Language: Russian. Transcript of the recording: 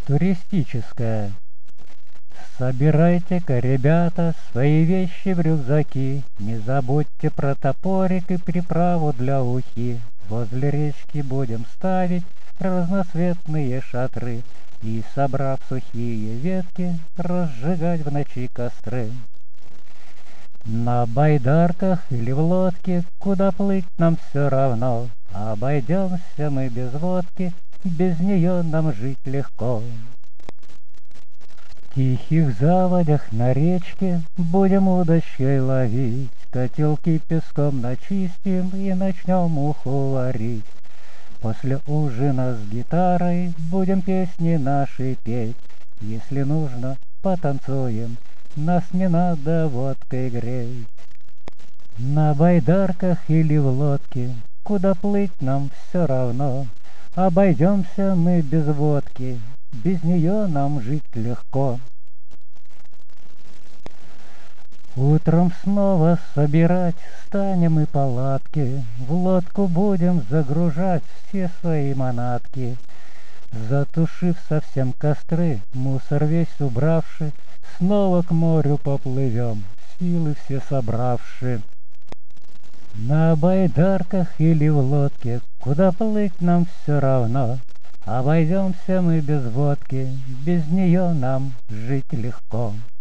Туристическая. Собирайте-ка, ребята, свои вещи в рюкзаки. Не забудьте про топорик и приправу для ухи. Возле речки будем ставить разноцветные шатры и, собрав сухие ветки, разжигать в ночи костры. На байдарках или в лодке, куда плыть нам все равно. Обойдемся мы без водки, без нее нам жить легко. В тихих заводях на речке будем удочкой ловить, котелки песком начистим и начнем уху варить. После ужина с гитарой будем песни наши петь. Если нужно, потанцуем, нас не надо водкой греть. На байдарках или в лодке, куда плыть нам все равно. Обойдемся мы без водки, без нее нам жить легко. Утром снова собирать станем и палатки, в лодку будем загружать все свои манатки. Затушив совсем костры, мусор весь убравши, снова к морю поплывем, силы все собравши. На байдарках или в лодке, куда плыть нам все равно. Обойдемся мы без водки, без нее нам жить легко.